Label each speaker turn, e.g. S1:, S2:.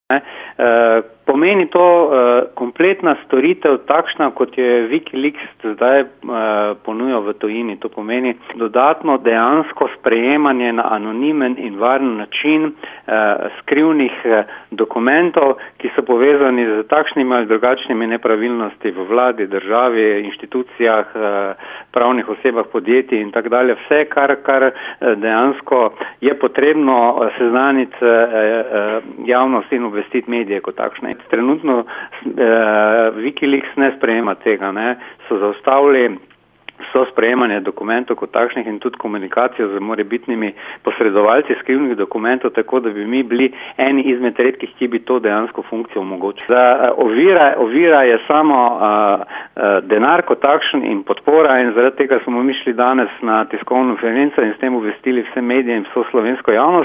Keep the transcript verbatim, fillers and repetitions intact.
S1: Uh, pomeni to uh, kompletna storitev takšna, kot je Wikileaks zdaj uh, ponujal v tujini. To pomeni dodatno dejansko sprejemanje na anonimen in varen način uh, skrivnih uh, dokumentov, ki so povezani z takšnimi ali drugačnimi nepravilnosti v vladi, državi, inštitucijah, uh, pravnih osebah, podjetij in tak dalje. Vse, kar, kar uh, dejansko je potrebno uh, seznaniti uh, uh, javnost in obvestiti medije kot takšne. Trenutno eh, Wikileaks ne sprejema tega, ne, so zaustavili so sprejemanje dokumentov kot takšnih in tudi komunikacijo z morebitnimi posredovalci skrivnih dokumentov, tako da bi mi bili eni izmed redkih, ki bi to dejansko funkcijo omogočili. Za uh, ovira, ovira je samo uh, uh, denar kot takšen in podpora in zaradi tega smo mi šli danes na tiskovno konferenco in s tem obvestili vse medije in vso slovensko javnost.